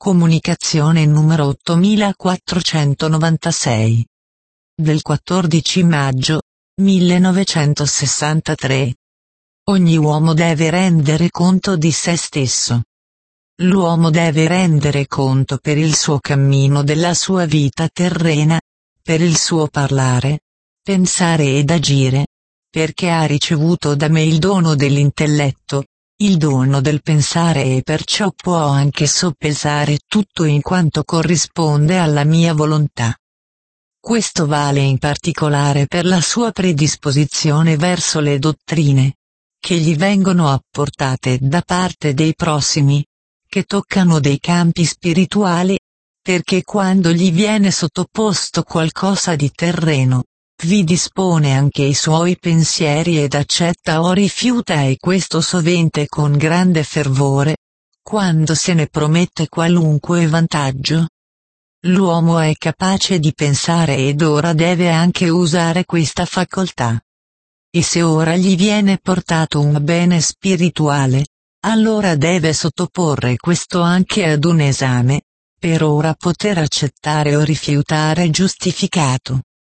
Comunicazione numero 8496. Del 14 maggio 1963. Ogni uomo deve rendere conto di se stesso. L'uomo deve rendere conto per il suo cammino della sua vita terrena, per il suo parlare, pensare ed agire, perché ha ricevuto da me il dono dell'intelletto, il dono del pensare e perciò può anche soppesare tutto in quanto corrisponde alla mia volontà. Questo vale in particolare per la sua predisposizione verso le dottrine, che gli vengono apportate da parte dei prossimi, che toccano dei campi spirituali, perché quando gli viene sottoposto qualcosa di terreno, vi dispone anche i suoi pensieri ed accetta o rifiuta e questo sovente con grande fervore, quando se ne promette qualunque vantaggio. L'uomo è capace di pensare ed ora deve anche usare questa facoltà. E se ora gli viene portato un bene spirituale, allora deve sottoporre questo anche ad un esame, per ora poter accettare o rifiutare giustificato.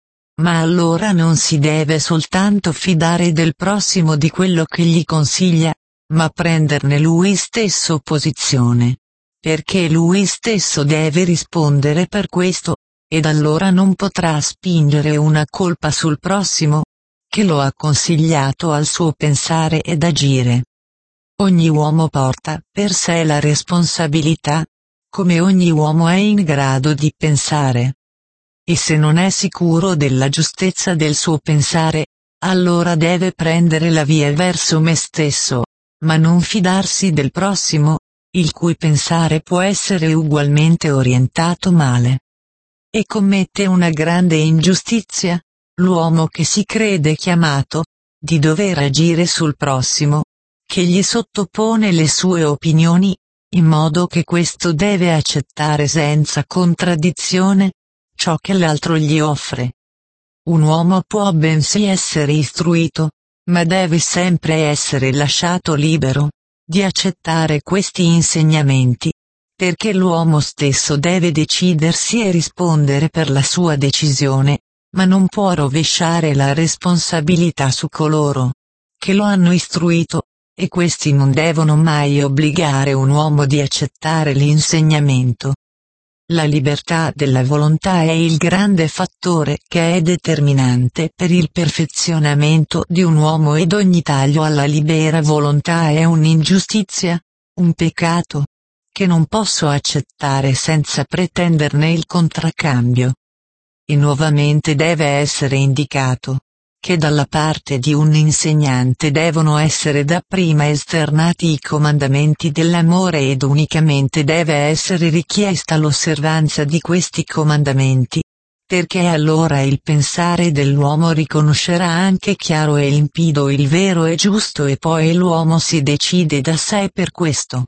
Ma allora non si deve soltanto fidare del prossimo di quello che gli consiglia, ma prenderne lui stesso posizione. Perché lui stesso deve rispondere per questo, ed allora non potrà spingere una colpa sul prossimo, che lo ha consigliato al suo pensare ed agire. Ogni uomo porta per sé la responsabilità, come ogni uomo è in grado di pensare. E se non è sicuro della giustezza del suo pensare, allora deve prendere la via verso me stesso, ma non fidarsi del prossimo, il cui pensare può essere ugualmente orientato male. E commette una grande ingiustizia, l'uomo che si crede chiamato, di dover agire sul prossimo, che gli sottopone le sue opinioni, in modo che questo deve accettare senza contraddizione ciò che l'altro gli offre. Un uomo può bensì essere istruito, ma deve sempre essere lasciato libero di accettare questi insegnamenti, perché l'uomo stesso deve decidersi e rispondere per la sua decisione, ma non può rovesciare la responsabilità su coloro che lo hanno istruito, e questi non devono mai obbligare un uomo di accettare l'insegnamento. La libertà della volontà è il grande fattore che è determinante per il perfezionamento di un uomo ed ogni taglio alla libera volontà è un'ingiustizia, un peccato, che non posso accettare senza pretenderne il contraccambio. E nuovamente deve essere indicato che dalla parte di un insegnante devono essere dapprima esternati i comandamenti dell'amore ed unicamente deve essere richiesta l'osservanza di questi comandamenti, perché allora il pensare dell'uomo riconoscerà anche chiaro e limpido il vero e giusto e poi l'uomo si decide da sé per questo.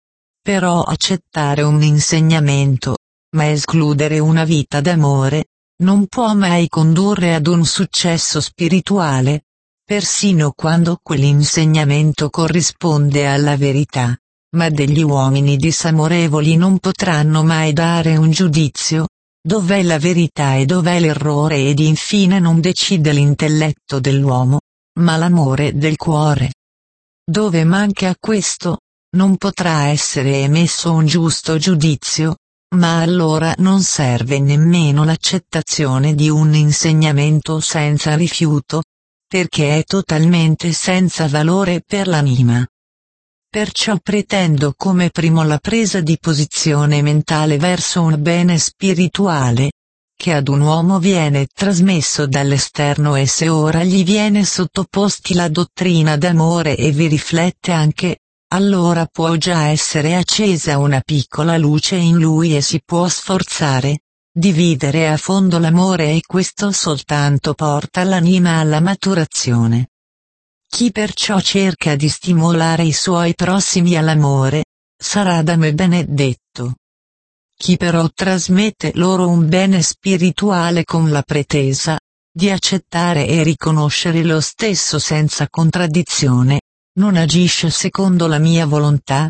Però accettare un insegnamento, ma escludere una vita d'amore, non può mai condurre ad un successo spirituale, persino quando quell'insegnamento corrisponde alla verità, ma degli uomini disamorevoli non potranno mai dare un giudizio, dov'è la verità e dov'è l'errore ed infine non decide l'intelletto dell'uomo, ma l'amore del cuore. Dove manca questo, non potrà essere emesso un giusto giudizio, ma allora non serve nemmeno l'accettazione di un insegnamento senza rifiuto, perché è totalmente senza valore per l'anima. Perciò pretendo come primo la presa di posizione mentale verso un bene spirituale, che ad un uomo viene trasmesso dall'esterno e se ora gli viene sottoposti la dottrina d'amore e vi riflette anche, allora può già essere accesa una piccola luce in lui e si può sforzare di vivere a fondo l'amore e questo soltanto porta l'anima alla maturazione. Chi perciò cerca di stimolare i suoi prossimi all'amore, sarà da me benedetto. Chi però trasmette loro un bene spirituale con la pretesa di accettare e riconoscere lo stesso senza contraddizione, non agisce secondo la mia volontà,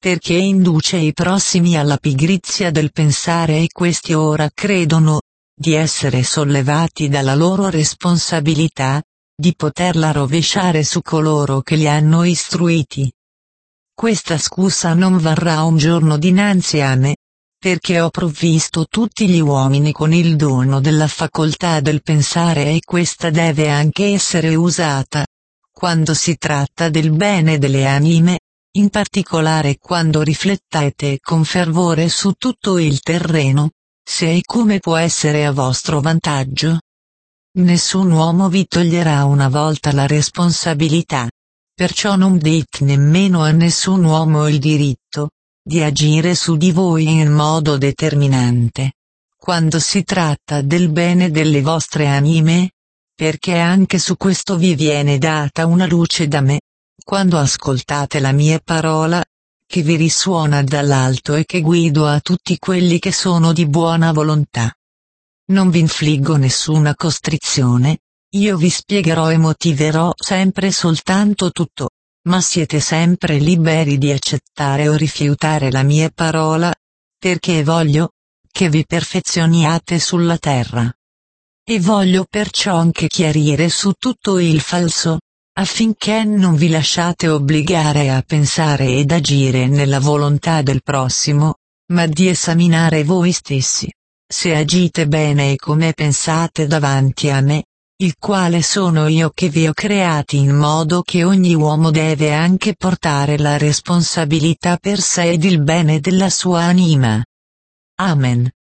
perché induce i prossimi alla pigrizia del pensare e questi ora credono di essere sollevati dalla loro responsabilità, di poterla rovesciare su coloro che li hanno istruiti. Questa scusa non varrà un giorno dinanzi a me, perché ho provvisto tutti gli uomini con il dono della facoltà del pensare e questa deve anche essere usata, quando si tratta del bene delle anime, in particolare quando riflettete con fervore su tutto il terreno, se e come può essere a vostro vantaggio. Nessun uomo vi toglierà una volta la responsabilità, perciò non date nemmeno a nessun uomo il diritto di agire su di voi in modo determinante, quando si tratta del bene delle vostre anime, perché anche su questo vi viene data una luce da me, quando ascoltate la mia parola, che vi risuona dall'alto e che guido a tutti quelli che sono di buona volontà. Non vi infliggo nessuna costrizione, io vi spiegherò e motiverò sempre soltanto tutto, ma siete sempre liberi di accettare o rifiutare la mia parola, perché voglio che vi perfezioniate sulla terra. E voglio perciò anche chiarire su tutto il falso, affinché non vi lasciate obbligare a pensare ed agire nella volontà del prossimo, ma di esaminare voi stessi, se agite bene e come pensate davanti a me, il quale sono io che vi ho creati in modo che ogni uomo deve anche portare la responsabilità per sé ed il bene della sua anima. Amen.